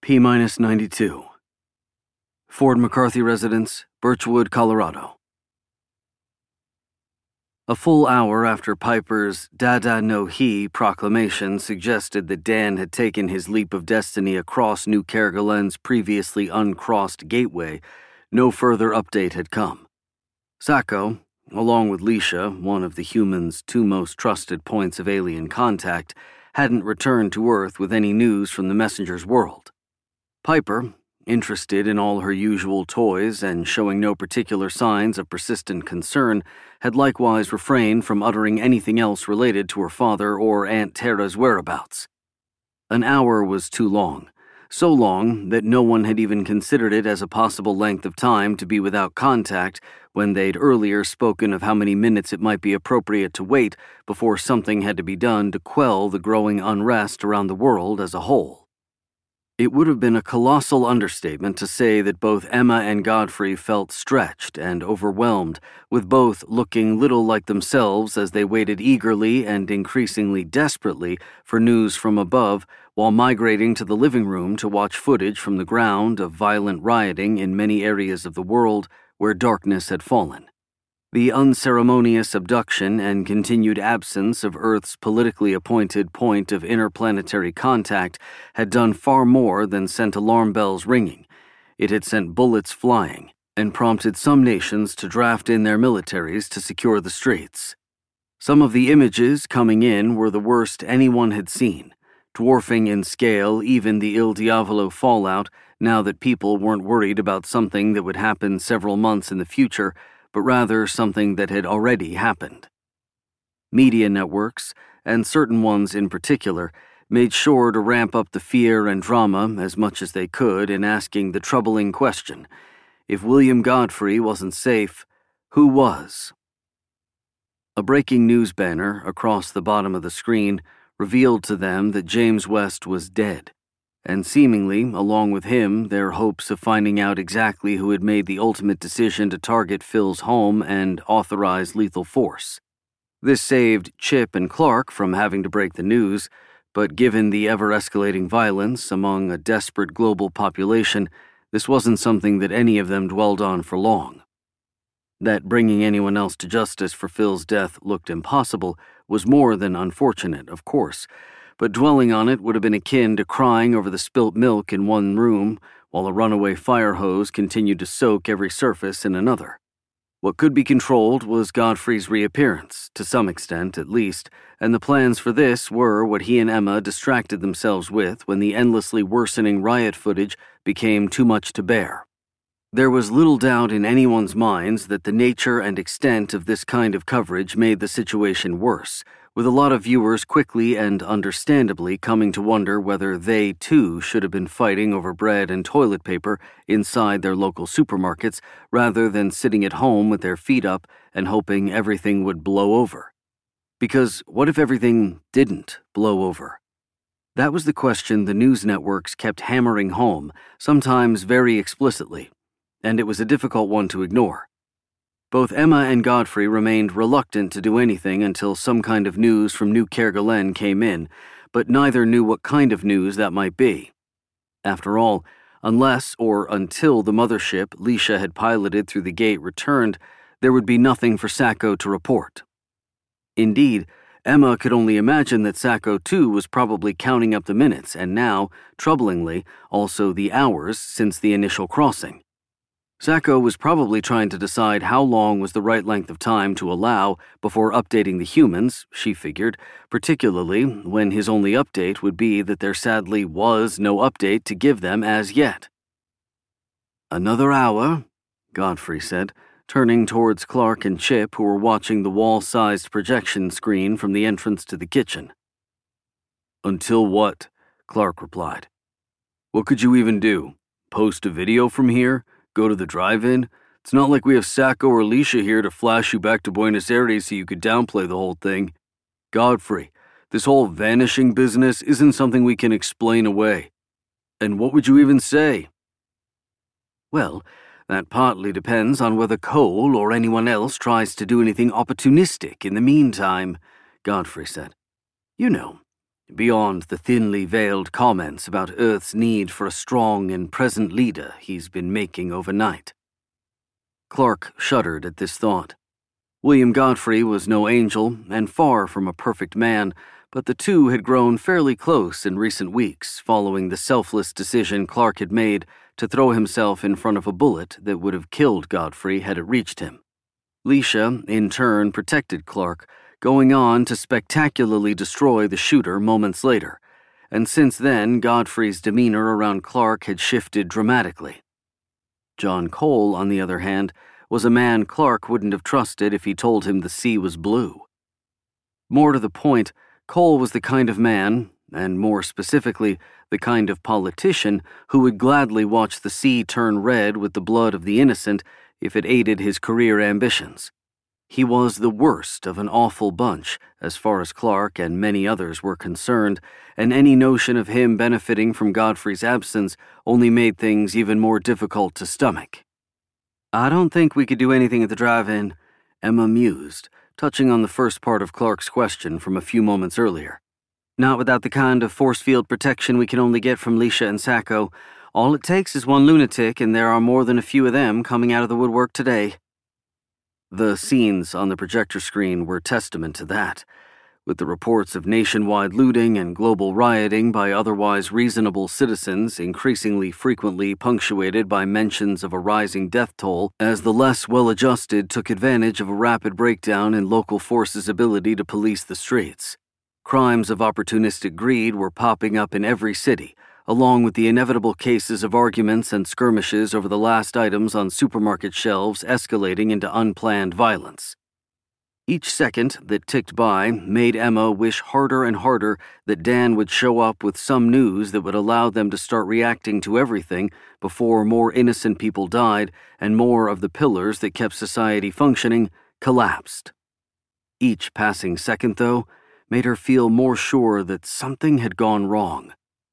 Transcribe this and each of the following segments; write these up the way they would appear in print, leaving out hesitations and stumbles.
P-92. Ford McCarthy Residence, Birchwood, Colorado. A full hour after Piper's Dada No He proclamation suggested that Dan had taken his leap of destiny across New Kerguelen's previously uncrossed gateway, no further update had come. Sacco, along with Leisha, one of the humans' two most trusted points of alien contact, hadn't returned to Earth with any news from the messenger's world. Piper, interested in all her usual toys and showing no particular signs of persistent concern, had likewise refrained from uttering anything else related to her father or Aunt Tara's whereabouts. An hour was too long, so long that no one had even considered it as a possible length of time to be without contact when they'd earlier spoken of how many minutes it might be appropriate to wait before something had to be done to quell the growing unrest around the world as a whole. It would have been a colossal understatement to say that both Emma and Godfrey felt stretched and overwhelmed, with both looking little like themselves as they waited eagerly and increasingly desperately for news from above while migrating to the living room to watch footage from the ground of violent rioting in many areas of the world where darkness had fallen. The unceremonious abduction and continued absence of Earth's politically appointed point of interplanetary contact had done far more than sent alarm bells ringing. It had sent bullets flying and prompted some nations to draft in their militaries to secure the straits. Some of the images coming in were the worst anyone had seen, dwarfing in scale even the Il Diavolo fallout now that people weren't worried about something that would happen several months in the future, but rather something that had already happened. Media networks, and certain ones in particular, made sure to ramp up the fear and drama as much as they could in asking the troubling question: if William Godfrey wasn't safe, who was? A breaking news banner across the bottom of the screen revealed to them that James West was dead, and seemingly, along with him, their hopes of finding out exactly who had made the ultimate decision to target Phil's home and authorize lethal force. This saved Chip and Clark from having to break the news, but given the ever-escalating violence among a desperate global population, this wasn't something that any of them dwelled on for long. That bringing anyone else to justice for Phil's death looked impossible was more than unfortunate, of course, but dwelling on it would have been akin to crying over the spilt milk in one room while a runaway fire hose continued to soak every surface in another. What could be controlled was Godfrey's reappearance, to some extent at least, and the plans for this were what he and Emma distracted themselves with when the endlessly worsening riot footage became too much to bear. There was little doubt in anyone's minds that the nature and extent of this kind of coverage made the situation worse, with a lot of viewers quickly and understandably coming to wonder whether they, too, should have been fighting over bread and toilet paper inside their local supermarkets rather than sitting at home with their feet up and hoping everything would blow over. Because what if everything didn't blow over? That was the question the news networks kept hammering home, sometimes very explicitly, and it was a difficult one to ignore. Both Emma and Godfrey remained reluctant to do anything until some kind of news from New Kerguelen came in, but neither knew what kind of news that might be. After all, unless or until the mothership Leisha had piloted through the gate returned, there would be nothing for Sacco to report. Indeed, Emma could only imagine that Sacco too was probably counting up the minutes and now, troublingly, also the hours since the initial crossing. Sacco was probably trying to decide how long was the right length of time to allow before updating the humans, she figured, particularly when his only update would be that there sadly was no update to give them as yet. "Another hour," Godfrey said, turning towards Clark and Chip, who were watching the wall-sized projection screen from the entrance to the kitchen. "Until what?" Clark replied. "What could you even do? Post a video from here? Go to the drive-in? It's not like we have Sacco or Leisha here to flash you back to Buenos Aires so you could downplay the whole thing. Godfrey, this whole vanishing business isn't something we can explain away. And what would you even say?" "Well, that partly depends on whether Cole or anyone else tries to do anything opportunistic in the meantime," Godfrey said. "You know, beyond the thinly veiled comments about Earth's need for a strong and present leader he's been making overnight. Clark shuddered at this thought. William Godfrey was no angel and far from a perfect man, but the two had grown fairly close in recent weeks following the selfless decision Clark had made to throw himself in front of a bullet that would have killed Godfrey had it reached him. Leisha, in turn, protected Clark, going on to spectacularly destroy the shooter moments later, and since then Godfrey's demeanor around Clark had shifted dramatically. John Cole, on the other hand, was a man Clark wouldn't have trusted if he told him the sea was blue. More to the point, Cole was the kind of man, and more specifically, the kind of politician who would gladly watch the sea turn red with the blood of the innocent if it aided his career ambitions. He was the worst of an awful bunch, as far as Clark and many others were concerned, and any notion of him benefiting from Godfrey's absence only made things even more difficult to stomach. "I don't think we could do anything at the drive-in," Emma mused, touching on the first part of Clark's question from a few moments earlier. "Not without the kind of force field protection we can only get from Leisha and Sacco. All it takes is one lunatic, and there are more than a few of them coming out of the woodwork today." The scenes on the projector screen were testament to that, with the reports of nationwide looting and global rioting by otherwise reasonable citizens increasingly frequently punctuated by mentions of a rising death toll as the less well-adjusted took advantage of a rapid breakdown in local forces' ability to police the streets. Crimes of opportunistic greed were popping up in every city, along with the inevitable cases of arguments and skirmishes over the last items on supermarket shelves escalating into unplanned violence. Each second that ticked by made Emma wish harder and harder that Dan would show up with some news that would allow them to start reacting to everything before more innocent people died and more of the pillars that kept society functioning collapsed. Each passing second, though, made her feel more sure that something had gone wrong.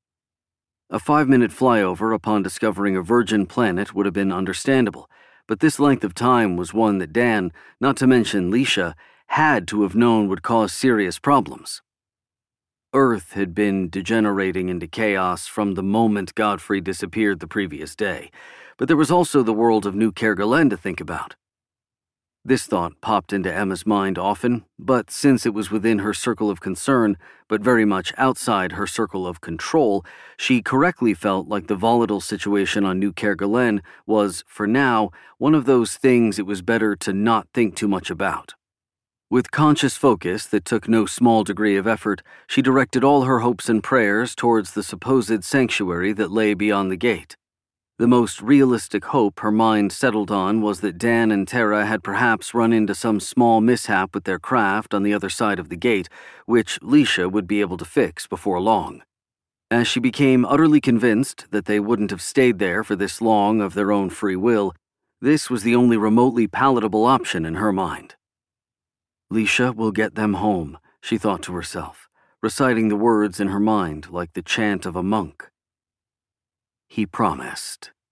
A 5-minute flyover upon discovering a virgin planet would have been understandable, but this length of time was one that Dan, not to mention Leisha, had to have known would cause serious problems. Earth had been degenerating into chaos from the moment Godfrey disappeared the previous day, but there was also the world of New Kerguelen to think about. This thought popped into Emma's mind often, but since it was within her circle of concern, but very much outside her circle of control, she correctly felt like the volatile situation on New Kerguelen was, for now, one of those things it was better to not think too much about. With conscious focus that took no small degree of effort, she directed all her hopes and prayers towards the supposed sanctuary that lay beyond the gate. The most realistic hope her mind settled on was that Dan and Tara had perhaps run into some small mishap with their craft on the other side of the gate, which Leisha would be able to fix before long. As she became utterly convinced that they wouldn't have stayed there for this long of their own free will, this was the only remotely palatable option in her mind. "Leisha will get them home," she thought to herself, reciting the words in her mind like the chant of a monk. "He promised."